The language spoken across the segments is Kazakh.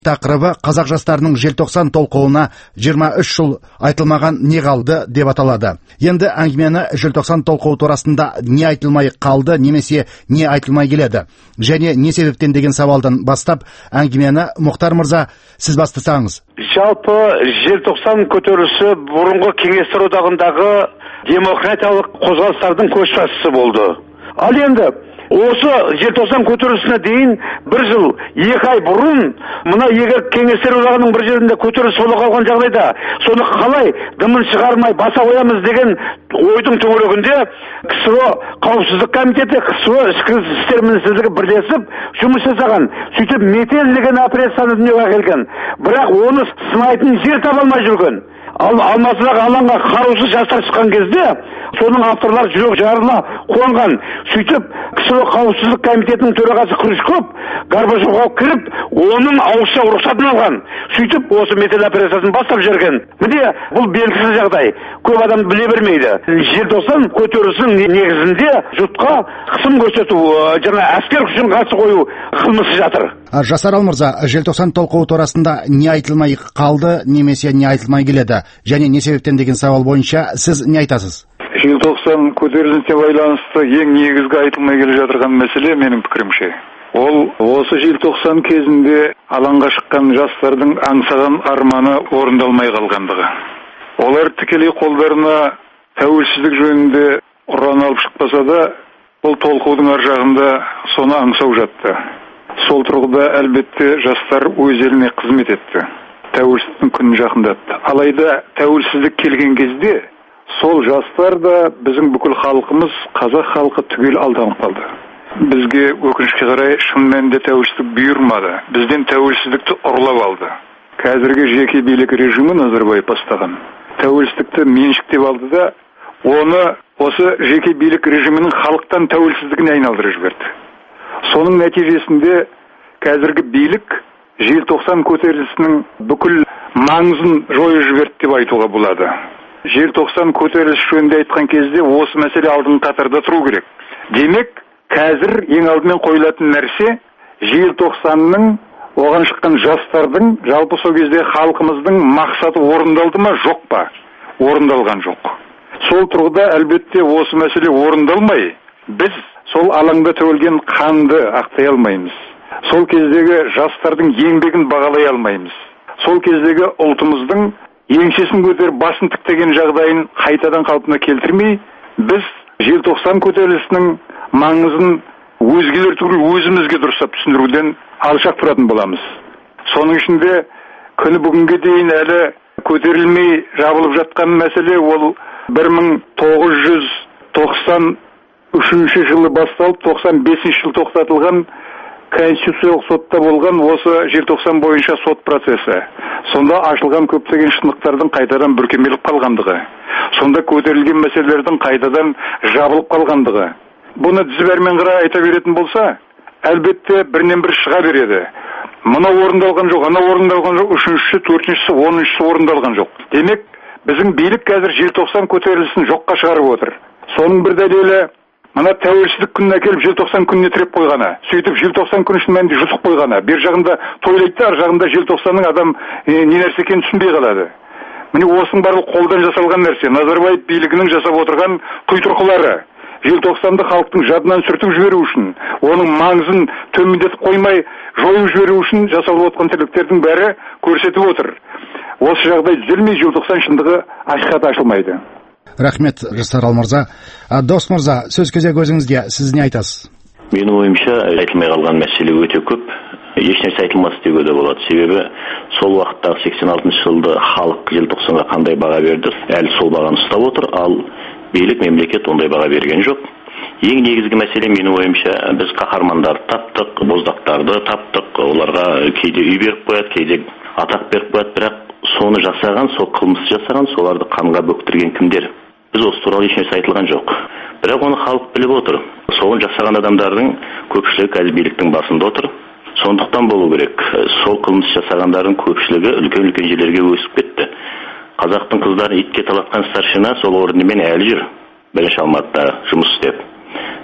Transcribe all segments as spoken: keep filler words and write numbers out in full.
Тақырыбы қазақ жастарының желтоқсан толқуына жиырма үш жыл айтылмаған не қалды деп аталады. Енді әңгімені желтоқсан толқуы турасында не айтылмай қалды немесе не айтылмай келеді. Және не себептен деген сауалдан бастап әңгімені Мұхтар мырза сіз бастасаңыз. Жалпы желтоқсан көтерілісі бұрынғы кеңестер одағындағы демократиялық қозғалыстардың көшбасшысы болды. Ал енді осы желтоқсан көтерілісіне дейін бір жыл, екі ай бұрын, мына егер кеңестер одағының бір жерінде көтеріліс бола қалған жағдайда, соны қалай дымын шығармай баса қоямыз деген ойдың төңірегінде КСО қауіпсіздік комитеті, КСО ішкі істер министрлігі бірлесіп жұмыс жасаған. Сөйтіп метель деген операцияны дүниеге әкелген. Бірақ оны сынайтын жер таба алмай жүрген. Ал алматыдағы алаңға қарусыз жастар шыққан кезде соның авторлары жүрек жарына қуанған. Сөйтіп КСО қауіпсіздік комитетінің төрағасы Крючков Горбачевқа кіріп, оның ауызша рұқсатын алған. Сөйтіп осы метель операциясын бастап жүрген. Міне бұл белгісіз жағдай. Көп адам біле бермейді. Желтоқсан көтерілісінің негізінде жұртқа қысым көрсету, жаңа әскер күшін қарсы қою қылмысы жатыр. Жасарал мырза, желтоқсан толқуы турасында не айтылмай қалды немесе не айтылмай келеді? Және не себептен деген сауал бойынша сіз не айтасыз? Желтоқсан көтерілісіне байланысты ең негізгі айтылмай келе жатырған мәселе менің пікірімше. Ол осы желтоқсан кезінде алаңға шыққан жастардың аңсаған арманы орындалмай қалғандығы. Олар тікелей қолдарына тәуелсіздік жөнінде ұран алып шықпаса да, бұл толқудың ар жағында соны аңсау жатты. Сол тұрғыда әлбетте жастар өз еліне қызмет етті. Тәуелсіздіктің күнін жақындатты. Алайда тәуелсіздік келген кезде сол жастар да біздің бүкіл халқымыз, қазақ халқы түгел алданып қалды. Бізге өкінішке қарай шын мәнінде тәуелсіздік бұйырмады. Бізден тәуелсіздікті ұрлап алды. Қазіргі жеке билік режимі Назарбаев бастаған тәуелсіздікті меншіктеп алды да, оны осы жеке билік режимінің халықтан тәуелсіздігіне айналдырып жіберді. Соның нәтижесінде қазіргі билік желтоқсан көтерілісінің бүкіл маңызын жойып жіберді деп айтуға болады. Желтоқсан көтеріліс жөнінде айтқан кезде осы мәселе алдыңғы қатарда тұру керек. Демек, қазір ең алдымен қойылатын нәрсе желтоқсанның, оған шыққан жастардың, жалпы сол кезде халқымыздың мақсаты орындалды ма, жоқ па? Орындалған жоқ. Сол тұрғыда әлбетте осы мәселе орындалмай, біз сол алаңда төгілген қанды ақтай алмаймыз. Сол кездегі жастардың еңбегін бағалай алмаймыз. Сол кездегі ұлтымыздың еңсесін көтеріп басын тіктеген жағдайын қайтадан қалпына келтірмей, біз желтоқсан көтерілісінің маңызын өзгелер түгіл өзімізге дұрыстап түсіндіруден алшақ тұратын боламыз. Соның ішінде күні бүгінге дейін әлі көтерілмей жабылып жатқан мәселе ол бір мың тоғыз жүз тоқсан үшінші жылы басталып, тоқсан бесінші жылы тоқтатылған Конституциялық сотта болған осы желтоқсан бойынша сот процесі. Сонда ашылған көптеген шындықтардың қайтадан бүркемеліп қалғандығы. Сонда көтерілген мәселелердің қайтадан жабылып қалғандығы. Бұны дізбәрмен қарай айта беретін болса, әлбетте бірінен бір шыға береді. Мына орындалған жоқ, ана орындалған жоқ, үшіншісі, төртіншісі, оныншысы орындалған жоқ. Демек, біздің билік қазір желтоқсан көтерілісін жоққа шығарып отыр. Соның бір дәлелі мына тәуелсіздік күнін әкеліп желтоқсан күніне тіреп қойғаны. Сөйтіп желтоқсан күні шын мәнінде жұтып қойғаны. Бер жағында тойлайды, ар жағында желтоқсанның адам не нәрсе екенін түсінбей қалады. Міне осының барлығы қолдан жасалған нәрсе. Назарбаев билігінің жасап отырған құйтұрқылары. Желтоқсанды халықтың жадынан сүртіп жіберу үшін, оның маңызын төмендетіп қоймай, жойып жіберу үшін жасалып отқан тірліктердің бәрі көрсетіп отыр. Осы жағдай түзелмей желтоқсан шындығы ақиқат ашылмайды. Рахмет, Жасарал мырза. Дос мырза, сөз кезек өзіңізге, сіз не айтасыз? Менің ойымша айтылмай қалған мәселе өте көп. Ешнәрсе айтылмас деуге де болады. Себебі сол уақыттағы сексен алтыншы жылды халық желтоқсанға қандай баға берді, әлі сол бағаны ұстап отыр, ал билік мемлекет ондай баға берген жоқ. Ең негізгі мәселе менің ойымша біз қаһармандарды таптық, боздақтарды таптық, оларға кейде үй беріп қояды, кейде атақ беріп қояды, бірақ соны жасаған, сол қылмыс жасаған, соларды қанға бөктірген кімдер? Біз осы туралы ешнәрсе айтылған жоқ. Бірақ оны халық біліп отыр. Соны жасаған адамдардың көпшілігі қазір биліктің басында отыр. Сондықтан болу керек. Сол қылмыс жасағандардың көпшілігі үлкен-үлкен жерлерге өсіп кетті. Қазақтың қыздары итке талатқан старшина сол орнымен әлі жүр. Бірінші Алматыда жұмыс істеп.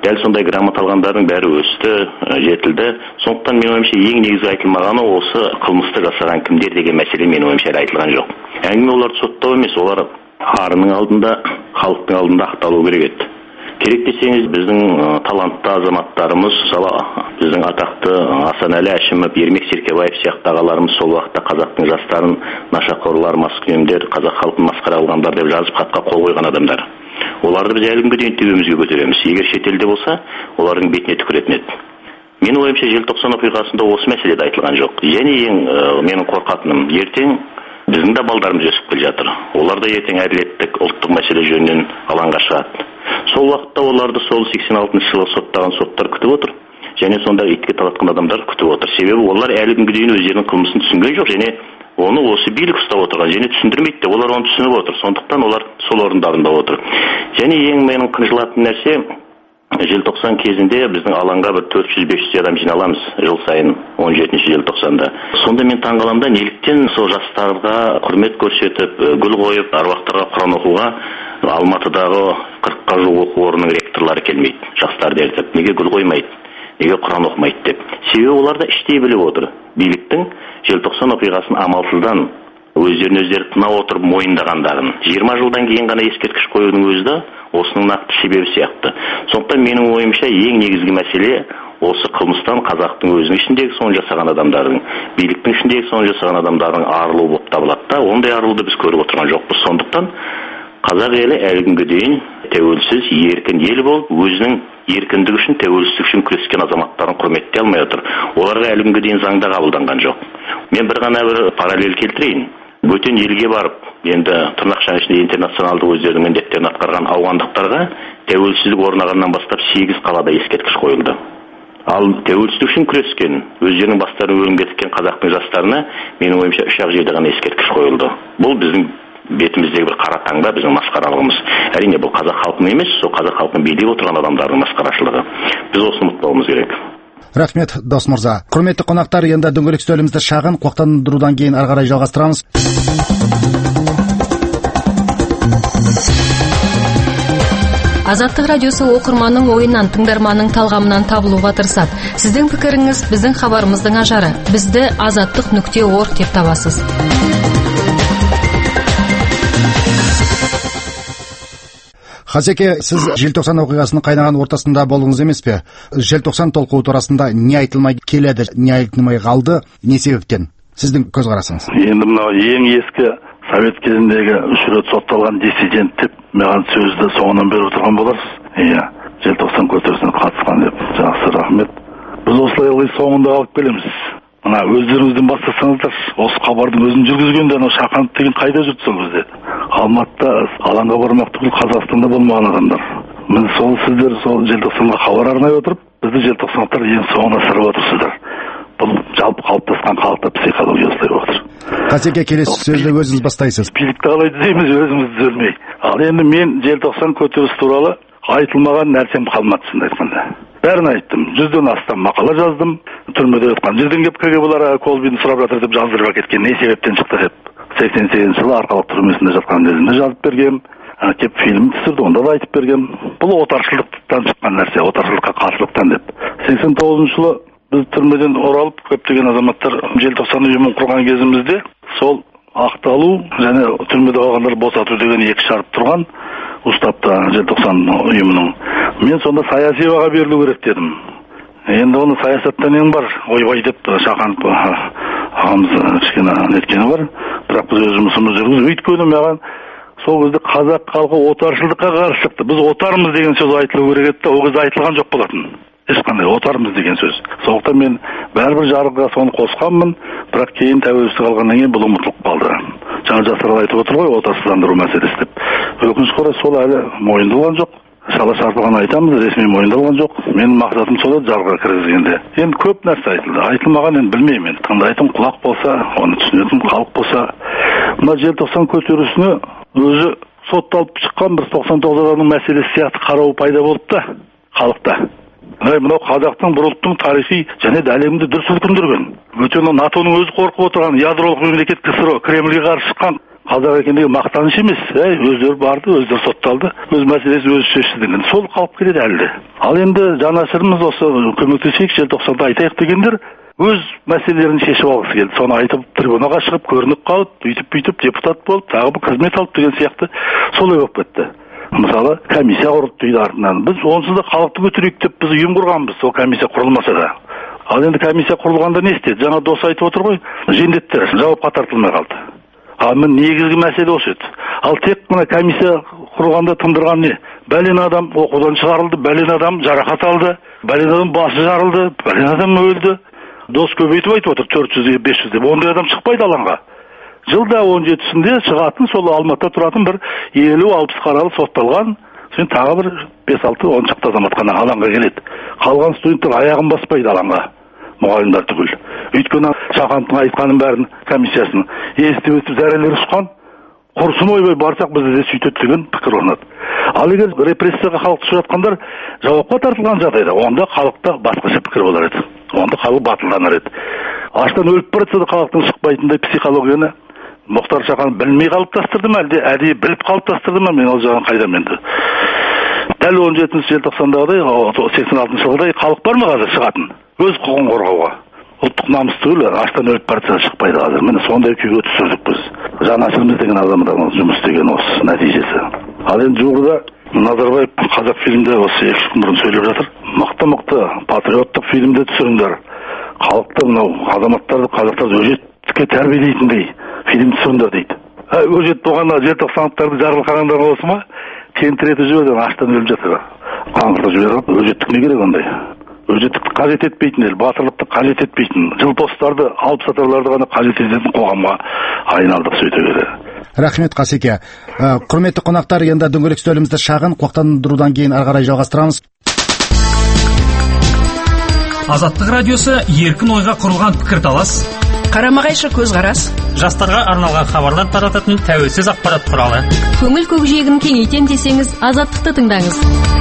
дәл сондай грамота алғандардың бәрі өсті, жетілді. Сондықтан менің ойымша ең негізгі айтылмағаны осы қылмысты жасаған кімдер деген мәселе менің ойымша айтылған жоқ. Әңгіме оларды соттау емес, олар арының алдында, халықтың алдында ақталу керек еді. Керек десеңіз, біздің талантты азаматтарымыз, мысалы біздің атақты Асанәлі Әшімов, Ермек Серкебаев сияқты ағаларымыз сол уақытта қазақтың жастарын нашақорлар, маскүнемдер, қазақ халқын масқара алғандар деп жазып хатқа қол қойған адамдар. Оларды біз әлі күнге дейін төбемізге көтереміз. Егер шетелде болса, олардың бетіне түкіретін еді. Менің ойымша желтоқсан оқиғасында осы мәселе де айтылған жоқ. Және ең менің қорқатыным, ертең біздің де балдарымыз өсіп келе жатыр. Олар да ертең әділеттік ұлттық мәселе жөнінен алаңға шығады. Сол уақытта оларды сол сексен алтыншы жылы соттаған соттар күтіп отыр. Және сонда итке талатқан адамдар күтіп отыр. Себебі олар әлі күнге дейін өздерінің қылмысын түсінген жоқ, және оны осы билік ұстап отырған, және түсіндірмейді де, олар оны түсініп отыр. Сондықтан олар сол орындарында отыр. Және ең менің қынжылатын нәрсе, желтоқсан кезінде біздің алаңға бір төрт жүз бес жүз адам жиналамыз жыл сайын он жетінші желтоқсанда. Сонда мен таңғаламын, неліктен сол жастарға құрмет көрсетіп, гүл қойып, аруақтарға Құран оқуға Алматыдағы қырыққа жуық оқу орнының ректорлары келмейді, жастарды ертіп, неге гүл қоймайды, неге Құран оқымайды деп. Себебі олар да іштей біліп отыр. Биліктің желтоқсан оқиғасын амалсыздан өздерін өздері тына отырып мойындағандарын. жиырма жылдан кейін ғана ескерткіш қоюдың өзі де осының нақты себебі сияқты. Сондықтан менің ойымша ең негізгі мәселе осы қылмыстан қазақтың өзінің ішіндегі соны жасаған адамдардың, биліктің ішіндегі соны жасаған адамдардың арылуы болып табылады да, ондай арылуды біз көріп отырған жоқпыз. Сондықтан қазақ елі әлі күнге дейін тәуелсіз, еркін ел болып, өзінің еркіндік үшін, тәуелсіздік үшін күрескен азаматтарын құрметтей алмай отыр. Оларға әлі күнге дейін заңда қабылданған жоқ. Мен бір ғана бір параллель келтірейін. Бөтен елге барып, енді тырнақшаның ішінде интернационалды өздерінің міндеттерін атқарған ауғандықтарға тәуелсіздік орнағаннан бастап сегіз қалада ескерткіш қойылды. Ал тәуелсіздік үшін күрескен, өздерінің бастарын өлімге тіккен қазақтың жастарына менің ойымша үш ақ жерде ғана ескерткіш қойылды. Бұл біздің бетіміздегі бір қара таңба, біздің масқаралығымыз. Әрине бұл қазақ халқының емес, сол қазақ халқын билеп отырған адамдардың масқарашылығы. Біз осыны ұмытпауымыз керек. Рахмет, дос мырза. Құрметті қонақтар, енді дөңгелек үстелімізді шағын қуақтандырудан кейін ары қарай жалғастырамыз. Азаттық радиосы оқырманның ойынан, тыңдарманның талғамынан табылуға тырысады. Сіздің пікіріңіз біздің хабарымыздың ажары. Бізді азаттық нүкте орг деп табасыз. Хасеке, сіз желтоқсан оқиғасының қайнаған ортасында болдыңыз емес пе? Желтоқсан толқуы турасында не айтылмай келеді, не айтылмай қалды, не себептен? Сіздің көзқарасыңыз. Енді мынау ең ескі совет кезіндегі үш рет сотталған диссидент деп маған сөзді соңынан беріп отырған боларсыз. Иә, желтоқсан көтерілісіне қатысқан деп. Жақсы, рахмет. Біз осылай ылғи соңында алып келеміз. Мына өздеріңізден бастасаңыздар, осы хабардың өзін жүргізгенде анау Шақанов деген қайда жүрді сол кезде? Алматыда алаңға бармақ түгіл Қазақстанда болмаған адамдар. Мен сол сіздер сол желтоқсанға хабар арнай отырып, бізді желтоқсандықтар ең соңына сырып отырсыздар. Бұл жалпы қалыптасқан халықта психология осылай отыр. Хасеке, келесі сөзді өзіңіз бастайсыз. Билікті қалай түзейміз, өзіміз түзелмей. Ал енді мен желтоқсан көтерілісі туралы айтылмаған нәрсем қалмады, шынымды айтқанда. Бәрін айттым. Жүзден астам мақала жаздым. Түрмеде өткен жерден кеп кеге бұлар Колбинді сұрап жатыр деп жаздырып әкеткен. Не себептен шықты деп. сексен сегізінші жылы Арқалық түрмесінде жатқан кезінде жазып бергем. Кеп фильм түсірді, онда да айтып бергем. Бұл отаршылдықтан шыққан нәрсе, отаршылдыққа қарсылықтан деп. сексен тоғызыншы жылы біз түрмеден оралып, көптеген азаматтар желтоқсан ұйымын құрған кезімізде сол ақталу және түрмеде қалғандар босату деген екі шарт тұрған ұстапта желтоқсан ұйымының. Мен сонда саяси баға берілу керек дедім. Енді оны саясаттан ең бар, ойбай деп Шақанов ағамыз кішкене неткені бар. Бірақ біз өз жұмысымызды жүргізіп, өйткені маған сол кезде қазақ халқы отаршылдыққа қарсы шықты. Біз отармыз деген сөз айтылу керек еді, ол кезде айтылған жоқ болатын. Ешқандай отармыз деген сөз. Сондықтан мен бәрібір жарғыға соны қосқанмын, бірақ кейін тәуелсіздік алғаннан кейін бұл ұмытылып қалды. Жаңа жастар айтып отыр ғой, отарсыздандыру мәселесі деп. Өкінішке орай сол әлі мойындалған жоқ. Шала шарпыған айтамыз, ресми мойындалған жоқ. Менің мақсатым сол еді жарғыға кіргізгенде. Енді көп нәрсе айтылды. Айтылмаған енді білмеймін. Тыңдайтын құлақ болса, оны түсінетін халық болса, мына желтоқсан көтерілісіне өзі сотталып шыққан бір тоқсан тоғыз адамның мәселесі сияқты қарау пайда болды да халықта. Мынау қазақтың бір ұлттың тарихи және де әлемді дүр сілкіндірген. Өйткені натоның өзі қорқып отырған ядролық мемлекет КСРО, Кремльге қарсы шыққан қазақ екен деген мақтаныш емес. Әй, өздері барды, өздері сотталды, өз мәселесі өзі шешті деген. Сол қалып келеді әлі де. Ал енді жанашырымыз осы көмектесейік, желтоқсанда айтайық дегендер өз мәселелерін шешіп алғысы келді. Соны айтып трибунаға шығып көрініп қалып, бүйтіп-бүйтіп депутат болып, тағы бір қызмет алып деген сияқты солай болып кетті. Мысалы, комиссия құрылды дейді артынан. Біз онсыз да халықты көтерейік деп біз ұйым құрғанбыз, сол комиссия құрылмаса да. Ал енді комиссия құрылғанда не істеді? Жаңа дос айтып отыр ғой, жендеттер жауапқа тартылмай қалды. Ал мен негізгі мәселе осы еді. Ал тек мына комиссия құрылғанда тындырған не? Бәлен адам оқудан шығарылды, бәлен адам жарақат алды, бәлен адам басы жарылды, бәлен адам өлді. Дос көбейтіп айтып отыр, төрт жүз бес жүз деп. Ондай адам шықпайды алаңға. Жылда он жетісінде шығатын, сол Алматыда тұратын бір елу алпыс қаралы сотталған, сен тағы бір бес алты он шақты азамат қана алаңға келеді. Қалған студенттер аяғын баспайды алаңға, мұғалімдер түгіл. Өйткені Шахановтың айтқанын бәрін комиссиясын естіп өтіп зәрелер ұшқан, құрсын ойбай барсақ бізді де сөйтеді деген пікір орнады. Ал егер репрессияға халықты ұшыратқандар жауапқа тартылған жағдайда, онда халықта басқаша пікір болар еді. Онда халық батылданар еді. Аштан өліп барса да халықтың шықпайтындай психологияны Мұхтар Шаханов білмей қалыптастырды ма, әлде әдейі біліп қалыптастырды ма, мен ол жағын қайдам енді. Дәл он жетінші желтоқсандағыдай, сексен алтыншы жылғыдай халық бар ма қазір шығатын? Өз құқығын қорғауға. Ұлттық намыс түгіл, аштан өліп барса шықпайды қазір. Міне сондай күйге түсірдік біз. Жанашырымыз деген адамдармен жұмыс істеген осы нәтижесі. Ал енді жуырда Назарбаев қазақ фильмде осы екі күн бұрын сөйлеп жатыр. Мықты-мықты патриоттық фильмде түсіріңдер. Халықты мынау азаматтарды, қазақтарды өжетке тәрбиелейтіндей фильм түсіріңдер дейді. Өжет болғанда желтоқсандықтарды жарылқағандар болсы ма? Тентіретіп жіберген, аштан өліп жатыр. Қаңғыртып жіберген, өжеттік не керек ондай? Өжеттікті қажет етпейтін ел, батырлықты қажет етпейтін, жылпостарды, алыпсатарларды ғана қажет ететін қоғамға айналдық сөйте бере. Рахмет Қасеке. Құрметті қонақтар, енді дөңгелек үстелімізді шағын қуақтандырудан кейін ары қарай жалғастырамыз. Азаттық радиосы еркін ойға құрылған пікірталас, қарама-қайшы көзқарас, жастарға арналған хабарлар тарататын тәуелсіз ақпарат құралы. Көңіл көкжиегін кеңейтем десеңіз, Азаттықты тыңдаңыз.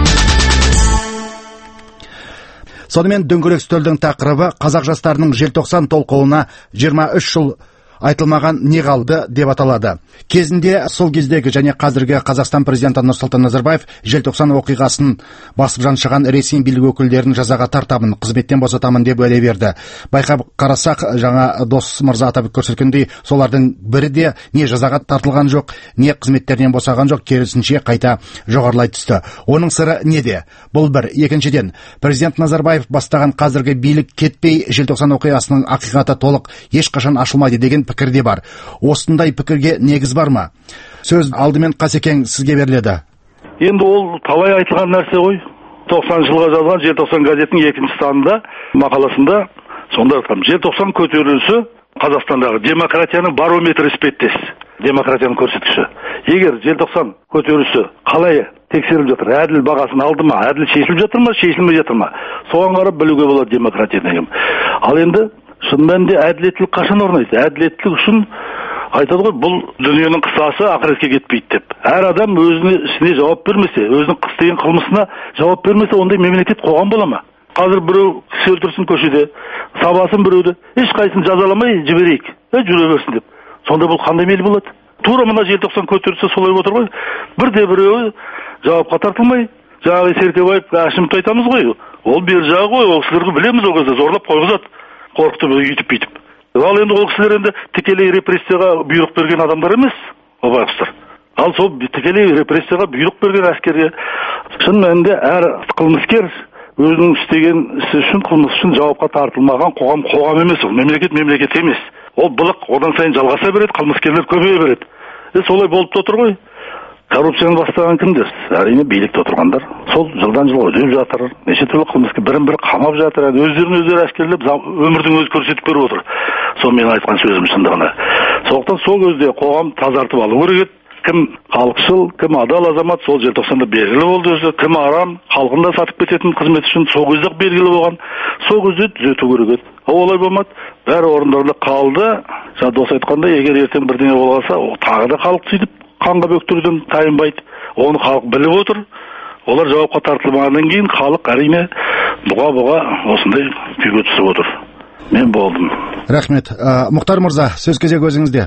Сонымен дөңгелек үстелдің тақырыбы қазақ жастарының желтоқсан толқуына жиырма үш жыл айтылмаған не қалды деп аталады. Кезінде сол кездегі және қазіргі Қазақстан президенті Нұрсұлтан Назарбаев желтоқсан оқиғасын басып жаншыған ресми билік өкілдерін жазаға тартамын, қызметтен босатамын деп уәде берді. Байқап қарасақ, жаңа дос мырза атап көрсеткендей, солардың бірі де не жазаға тартылған жоқ, не қызметтерінен босаған жоқ, керісінше қайта жоғарылай түсті. Оның сыры неде? Бұл бір. Екіншіден, президент Назарбаев бастаған қазіргі билік кетпей желтоқсан оқиғасының ақиқаты толық ешқашан ашылмайды деген пікір де бар. Осындай пікірге негіз бар ма? Сөз алдымен Қасекең сізге беріледі. Енді ол талай айтылған нәрсе ғой. тоқсаныншы жылға жазған желтоқсан газетінің екінші санында мақаласында сонда айтқан, желтоқсан көтерілісі Қазақстандағы демократияның барометрі іспеттес. Демократияның көрсеткіші. Егер желтоқсан көтерілісі қалай тексеріліп жатыр, әділ бағасын алды ма, әділ шешіліп жатыр ма, шешілмей жатыр ма, соған қарап білуге болады демократия деген. Ал енді шын мәнінде әділеттілік қашан орнайды? Әділеттілік үшін айтады ғой, бұл дүниенің қысасы ақыретке кетпейді деп. Әр адам өзіне ісіне жауап бермесе, өзінің істеген қылмысына жауап бермесе, ондай мемлекет қоғам бола ма? Қазір біреу кісі өлтірсін көшеде, сабасын біреуді, ешқайсысын жазаламай жіберейік, жүре берсін деп. Сонда бұл қандай мейлі болады? Тура мына желтоқсан көтерілісі солай отыр ғой. Бірде біреуі жауапқа тартылмай, жаңағы Серкебаев, Әшімовті айтамыз ғой. Ол бер жағы ғой, ол кісілерді білеміз, ол кезде зорлап қойғызады. Қорқытып үйтіп-бүйтіп. Ал енді ол кісілер енді тікелей репрессияға бұйрық берген адамдар емес, ол байғұстар. Ал сол тікелей репрессияға бұйрық берген әскерге шын мәнінде әр қылмыскер өзінің істеген ісі үшін, қылмыс үшін жауапқа тартылмаған қоғам қоғам емес, ол мемлекет мемлекет емес. Ол былық одан сайын жалғаса береді, қылмыскерлер көбейе береді. Е солай болып отыр ғой. Коррупцияны бастаған кімдер? Әрине билікте отырғандар. Сол жылдан жылға өтеп жатыр. Неше түрлі қылмыскер бірін-бірі қамап жатыр. Өздерін өздері әшкерелеп, өмірдің өзі көрсетіп беріп отыр. Сол мен айтқан сөзім шындығына. Сондықтан сол кезде қоғам тазартып алу керек еді. Кім халықшыл, кім адал азамат, сол желтоқсанда белгілі болды өзі. Кім арам, халқында сатып кететін қызмет үшін сол кезде белгілі болған. Сол кезде түзету керек еді. Олай болмады. Бәрі орындарында қалды. Жаңа дос айтқандай, егер ертең бірдеңе болса, тағы да халық сөйтіп қанға бөктіруден тайынбайды. Оны халық біліп отыр. Олар жауапқа тартылмағаннан кейін халық әрине бұға-бұға осындай күйге түсіп отыр. Мен болдым. Рахмет. Мұхтар мырза, сөз кезегі өзіңізде.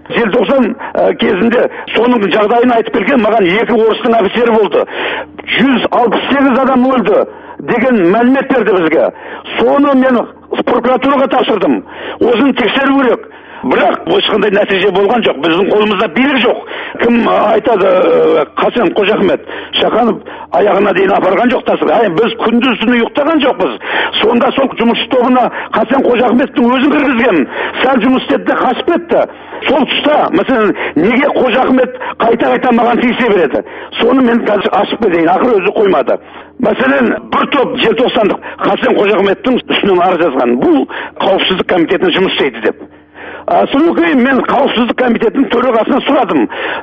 желтоқсан кезінде соның жағдайын айтып берген маған екі орыстың офицері болды. жүз алпыс сегіз адам өлді деген мәлімет берді бізге. Соны мен прокуратураға тапсырдым. Осыны тексеру керек. Бірақ ешқандай нәтиже болған жоқ. Біздің қолымызда билік жоқ. Кім айтады, Қасен Қожахмет Шақанов аяғына дейін апарған жоқ тасыр. Ай, біз күндіз түні ұйықтаған жоқпыз. Сонда сол жұмыс тобына Қасен Қожахметтің өзін кіргізген. Сәл жұмыс істеді де қашып кетті. Сол тұста, мәселен, неге Қожахмет қайта-қайта маған тиісе береді? Соны мен қазір ашып берейін. Ақыры өзі қоймады. Мәселен, бір топ желтоқсандық Қасен Қожахметтің үстінен арыз жазған. Бұл қауіпсіздік комитетінің жұмыс істейді деп. Содан кейін мен қауіпсіздік комитетінің төрағасынан сұрадым.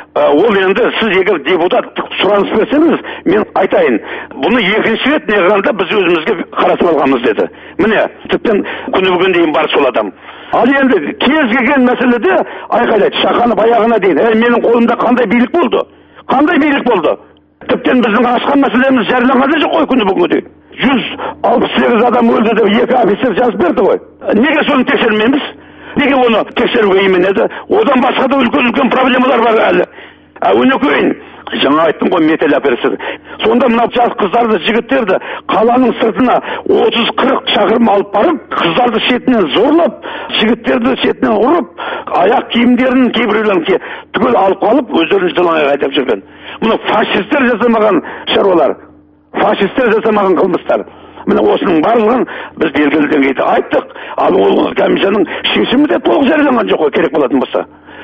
Ол енді сіз егер депутат сұраныс берсеңіз, мен айтайын. Бұны екінші рет не қылғанда біз өзімізге қарасып алғанбыз деді. Міне, тіптен күні бүгін дейін бар сол адам. Ал енді кез келген мәселеде айқайлайды. Шақанов аяғына дейін. Әй, менің қолымда қандай билік болды? Қандай билік болды? Тіптен біздің ашқан мәселеміз жарияланған жоқ қой күні бүгінге дейін. жүз алпыс сегіз адам өлді деп екі офицер жазып берді ғой. Неге соны тексермейміз? Неге оны тексеруге именеді? Одан басқа да үлкен-үлкен проблемалар бар әлі. Өнекейін, жаңа айттым ғой, металл операциясы. Сонда мына жас қыздарды, жігіттерді қаланың сыртына отыз қырық шақырым алып барып, қыздарды шетінен зорлап, жігіттерді шетінен ұрып, аяқ киімдерін кейбіреулерін түгел алып қалып, өздерін жылаңайға айдап жүрген. Мұны фашистер жасамаған шаруалар, фашистер жасамаған қылмыстар. Міне осының барлығын біз белгілі деңгейде айттық. Ал ол комиссияның шешімі де толық жарияланған жоқ қой, керек болатын болса.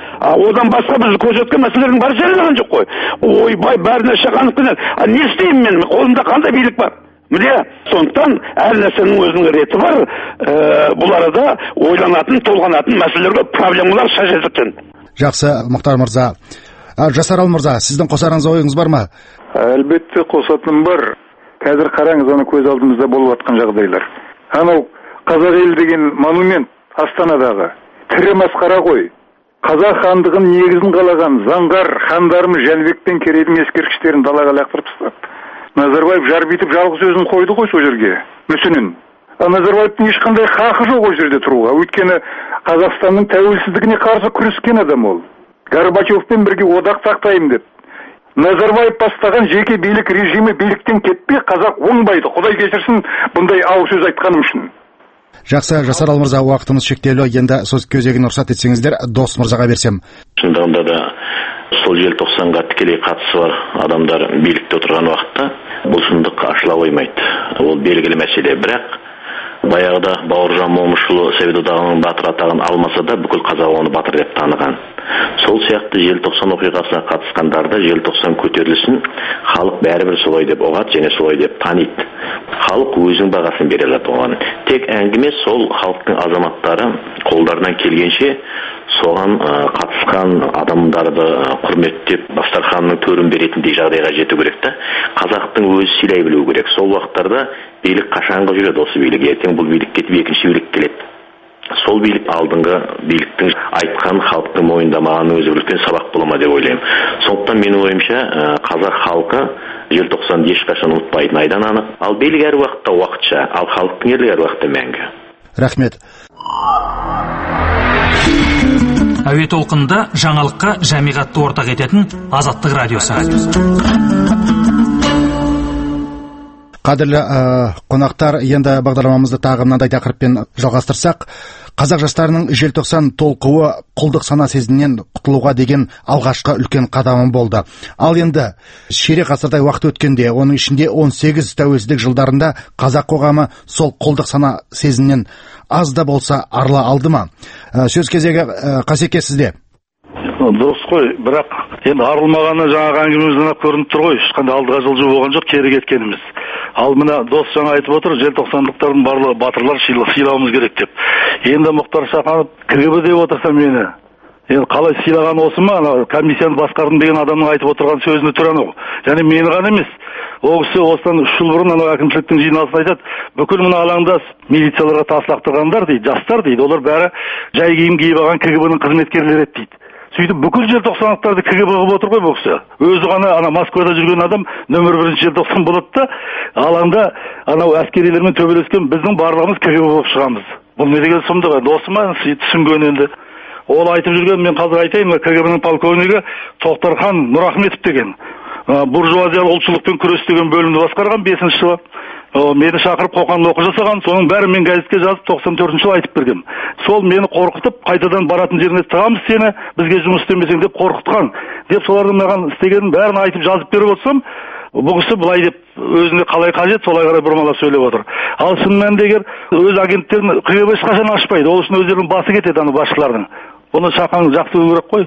Одан басқа біз көрсеткен мәселелердің бәрі жарияланған жоқ қой. Ойбай, бәріне Шақанов кінәл. Не істеймін мен? Қолымда қандай билік бар? Міне, сондықтан әр нәрсенің өзінің реті бар. Бұл арада ойланатын, толғанатын мәселелерге проблемалар шашылып. Жақсы, Мұхтар мырза. Жасарал мырза, сіздің қосарыңыз ойыңыз бар ма? Әлбетте қосатыным бар. Қазір қараңыз, ана көз алдымызда болып жатқан жағдайлар. Анау Қазақ елі деген монумент Астанадағы тірі масқара ғой. Қазақ хандығын негізін қалаған заңғар хандарымыз Жәнібек пен Керейдің ескерткіштерін далаға лақтырып тастады. Назарбаев жарбитып жалғыз өзін қойды ғой сол жерге, мүсінін. Назарбаевтың ешқандай хақы жоқ ол жерде тұруға. Өйткені Қазақстанның тәуелсіздігіне қарсы күрескен адам ол. Горбачевпен бірге одақ сақтаймын деп. Назарбаев бастаған жеке билік режимі биліктен кетпей, қазақ оңбайды. Құдай кешірсін бұндай ауыр сөз айтқаным үшін. Жақсы, Жасарал мырза, уақытымыз шектеулі. Енді сөз кезегін рұқсат етсеңіздер, Дос мырзаға берсем. Шындығында да сол желтоқсанға тікелей қатысы бар адамдар билікте отырған уақытта бұл шындық ашыла қоймайды. Ол белгілі мәселе. Бірақ баяғыда Бауыржан Момышұлы Совет одағының батыр атағын алмаса да бүкіл қазақ оны батыр деп таныған. Сол сияқты желтоқсан оқиғасына қатысқандарды желтоқсан көтерілісін халық бәрібір солай деп оғады және солай деп таниды. Халық өзінің бағасын бере алады оған. Тек әңгіме сол халықтың азаматтары қолдарынан келгенше соған қатысқан адамдарды құрметтеп дастарханның төрін беретіндей жағдайға жету керек та. Қазақтың өзі сыйлай білу керек. Сол уақыттарда билік қашанғы жүреді осы билік. Ертең бұл билік кетіп екінші билік келеді. Сол билік алдыңғы биліктің айтқан халықтың мойындамағанның өзі үлкен сабақ бола ма деп ойлаймын. Сондықтан менің ойымша қазақ халқы желтоқсанды ешқашан ұмытпайтын айдан анық. Ал билік әр уақытта уақытша, ал халықтың ерлігі әр уақытта мәңгі. Рахмет. Әуе толқынында жаңалыққа жамиғатты ортақ ететін Азаттық радиосы. Қадірлі ә, қонақтар, енді бағдарламамызды тағы мынандай тақырыппен жалғастырсақ, қазақ жастарының желтоқсан толқуы құлдық сана сезімінен құтылуға деген алғашқы үлкен қадамы болды. Ал енді ширек ғасырдай уақыт өткенде, оның ішінде он сегіз тәуелсіздік жылдарында қазақ қоғамы сол құлдық сана сезімінен аз да болса арыла алды ма? Ә, сөз кезегі ә, Қасеке сізде. Дұрыс қой, бірақ енді арылмағаны жаңағы әңгімемізден көрініп тұр ғой. Ешқандай алдыға жылжу болған жоқ, кері кеткеніміз. Ал мына Дос жаңа айтып отыр, желтоқсандықтардың барлығы батырлар сыйлауымыз керек деп. Енді Мұхтар Шаханов КГБ деп отырса мені, енді қалай сыйлаған осы ма? Комиссияны басқардым деген адамның айтып отырған сөзіне тұр анау. Және мені ғана емес. Ол кісі осыдан үш жыл бұрын анау әкімшіліктің жиналысында айтады, бүкіл мына алаңда милицияларға тас лақтырғандар дейді, жастар дейді, олар бәрі жай киім киіп алған КГБ-ның қызметкерлері еді дейді. Сөйтіп бүкіл желтоқсандықтарды КГБ қылып отыр ғой бұл кісі. Өзі ғана ана Москвада жүрген адам нөмір бірінші желтоқсан болады да, алаңда анау әскерилермен төбелескен біздің барлығымыз КГБ болып шығамыз. Бұл не деген сұмдық енді, осы ма түсінген енді. Ол айтып жүрген, мен қазір айтайын, КГБ-ның полковнигі Тоқтархан Нұрахметов деген. Буржуазиялық ұлтшылықпен күрес деген бөлімді басқарған бесінші жылы. Мені шақырып Қоқанды оқу жасаған, соның бәрі мен газетке жазып тоқсан төртінші жылы айтып бергем. Сол мені қорқытып, қайтадан баратын жеріне тығамыз сені, бізге жұмыс істемесең деп қорқытқан. Деп солардың маған істегенін бәрін айтып жазып беріп отырсам, бұл кісі былай деп өзіне қалай қажет, солай қарай бұрмалап сөйлеп отыр. Ал шын мәнінде егер өз агенттерін КГБ ешқашан ашпайды, ол үшін өздерінің басы кетеді ана басшылардың. Бұны шақаң жақсы керек қой.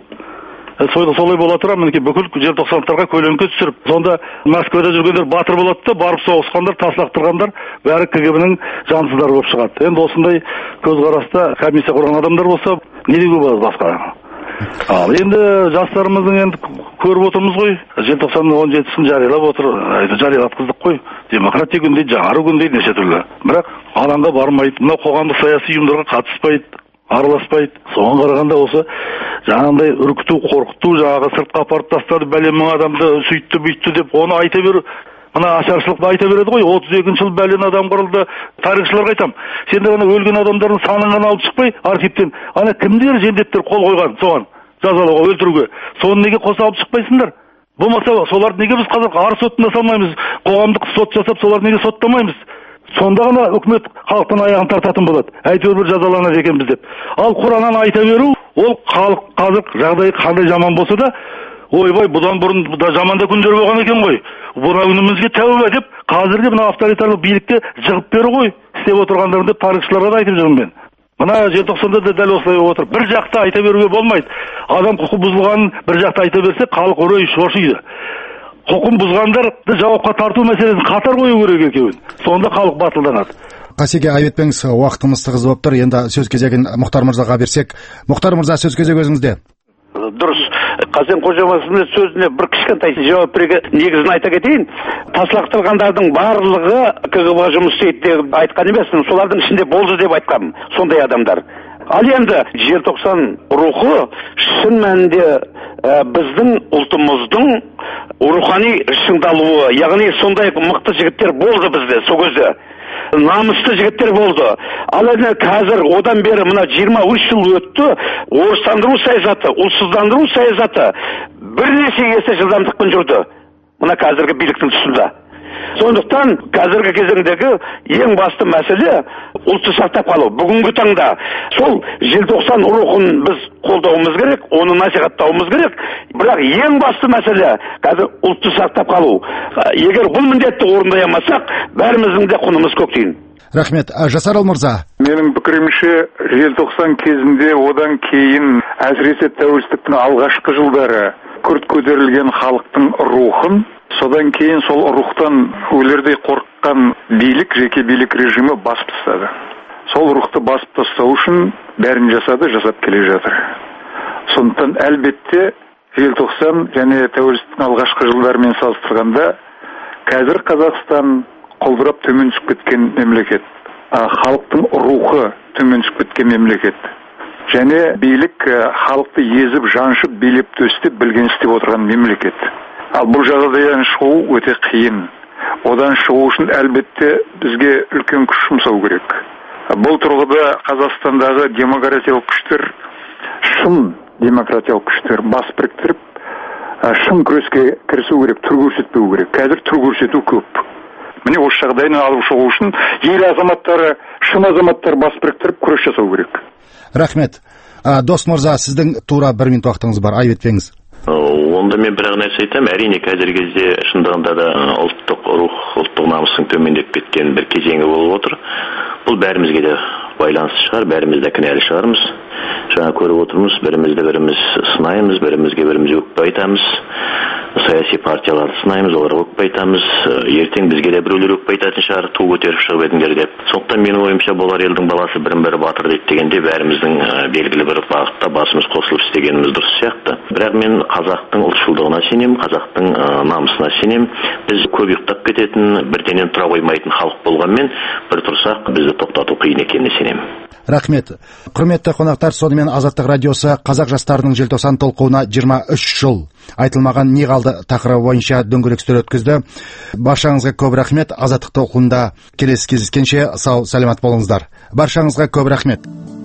Солай бола тұра, мінекей бүкіл желтоқсандықтарға көлеңке түсіріп, сонда Москвада жүргендер батыр болады да, барып соғысқандар, таслақтырғандар, бәрі КГБ-ның жансыздар болып шығады. Енді осындай көзқараста комиссия құрған адамдар болса, не деуге болады басқа. Ал енді жастарымыздың енді көріп отырмыз ғой, желтоқсанның он жетісін жариялап отыр, жариялатқыздық қой, демократия күн дейді, жаңару күн дейді, неше түрлі. Бірақ алаңға бармайды, мына қоғамдық саяси ұйымдарға қатыспайды, араласпайды. Соған қарағанда осы жаңағындай үркіту, қорқыту, жаңағы сыртқа апарып тастады, бәлем мың адамды сөйтті, бүйтті деп оны айта беру, мына ашаршылықты айта береді ғой. отыз екінші жыл бәлен адам қырылды, тарихшыларға айтам. Сенде ғана өлген адамдардың санын ғана алып шықпай, архивтен, ана кімдер жендеттер қол қойған соған, жазалауға, өлтіруге. Соны неге қоса алып шықпайсыңдар? Болмаса соларды неге біз қазір ар сотына салмаймыз, қоғамдық сот жасап, соларды неге соттамаймыз? Сонда ғана үкімет халықтың аяғын тартатын болады. Әйтеуір бір жазаланады екенбіз деп. Ал Құраннан айта беру, ол халық қазір жағдайы қандай жаман болса да, ойбай, бұдан бұрын да жаманда күндер болған екен ғой. Бұна күнімізге тәуба деп, қазірде мына авторитарлық билікте жығып беру ғой. Істеп отырғандарын деп тарихшыларға да айтып жүрмін мен. Мына желтоқсанда да дәл осылай болып отыр. Бір жақты айта беруге болмайды. Адам құқы бұзылғанын бір жақты айта берсе, халық үрей шошиды. Құқын бұзғандарды жауапқа тарту мәселесін қатар қою керек екеуін. Сонда халық батылданады. Қасеке, айбетпеңіз, уақытымыз тығыз болып тұр. Енді сөз кезегін Мұхтар мырзаға берсек. Мұхтар мырза, сөз кезегі өзіңізде. Дұрыс. Қасен Қожамасының сөзіне бір кішкентай жауап беруге негізін айта кетейін. Таслақтырғандардың барлығы КГБ жұмыс істейді деп айтқан емеспін. Солардың ішінде болды деп айтқам, сондай адамдар. Ал енді желтоқсан рухы шын мәнінде ә, біздің ұлтымыздың рухани шыңдалуы, яғни сондай мықты жігіттер болды бізде сол кезде. Намысты жігіттер болды. Ал енді қазір одан бері мына жиырма үш жыл өтті, орыстандыру саясаты, ұлтсыздандыру саясаты бірнеше есе жылдамдықпен жүрді. Мына қазіргі биліктің тұсында. Сондықтан қазіргі кезеңдегі ең басты мәселе ұлтты сақтап қалу. Бүгінгі таңда сол желтоқсан рухын біз қолдауымыз керек, оны насихаттауымыз керек. Бірақ ең басты мәселе қазір ұлтты сақтап қалу. Егер бұл міндетті орындай алмасақ, бәріміздің де құнымыз көк тиын. Рахмет. Жасарал мырза. Менің пікірімше, желтоқсан кезінде, одан кейін әсіресе тәуелсіздіктің алғашқы жылдары күрт көтерілген халықтың рухын, содан кейін сол рухтан өлердей қорыққан билік, жеке билік режимі басып тастады. Сол рухты басып тастау үшін бәрін жасады, жасап келе жатыр. Сондықтан әлбетте желтоқсан және тәуелсіздіктің алғашқы жылдарымен салыстырғанда қазір Қазақстан құлдырап төмен түсіп кеткен мемлекет. Халықтың рухы төмен түсіп кеткен мемлекет. Және билік халықты езіп, жаншып, билеп төстеп білген істеп отырған мемлекет. Ал бұл жағдайдан шығу өте қиын. Одан шығу үшін әлбетте бізге үлкен күш жұмсау керек. Бұл тұрғыда Қазақстандағы демократиялық күштер, шын демократиялық күштер бас біріктіріп, шын күреске кірісу керек, түр көрсетпеу керек. Қазір түр көрсету көп. Міне осы жағдайдан алып шығу үшін ел азаматтары, шын азаматтар бас біріктіріп күрес жасау керек. Рахмет. Дос мырза, сіздің тура бір минут уақытыңыз бар, айбетпеңіз. Онда мен бір нәрсе айтамын, әрине қазіргі кезде шындығында да ұлттық рух, ұлттық намыстың төмендеп кеткен бір кезеңі болып отыр. Бұл бәрімізге де байланысты шығар, бәріміз де кінәлі шығармыз. Жаңа көріп отырмыз, бірімізді біріміз сынаймыз, бірімізге біріміз өкпе айтамыз. Саяси партияларды сынаймыз, оларға өкпе айтамыз. Ертең бізге де біреулер өкпе айтатын шығар, ту көтеріп шығып едіңдер деп. Сондықтан менің ойымша болар елдің баласы бірін бірі батыр дейді дегенде бәріміздің белгілі бір бағытта басымыз қосылып істегеніміз дұрыс сияқты. Бірақ мен қазақтың ұлтшылдығына сенемін, қазақтың намысына сенемін. Біз көп ұйықтап кететін, бірденен тұра қоймайтын халық болғанмен, бір тұрсақ бізді тоқтату қиын екеніне сенемін. Рахмет. Құрметті қонақтар, сонымен Азаттық радиосы қазақ жастарының желтоқсан толқуына жиырма үш жыл айтылмаған не қалды тақырыбы бойынша дөңгелек үстел өткізді. Баршаңызға көп рахмет. Азаттық толқуында келесі кездескенше сау саламат болыңыздар. Баршаңызға көп рахмет.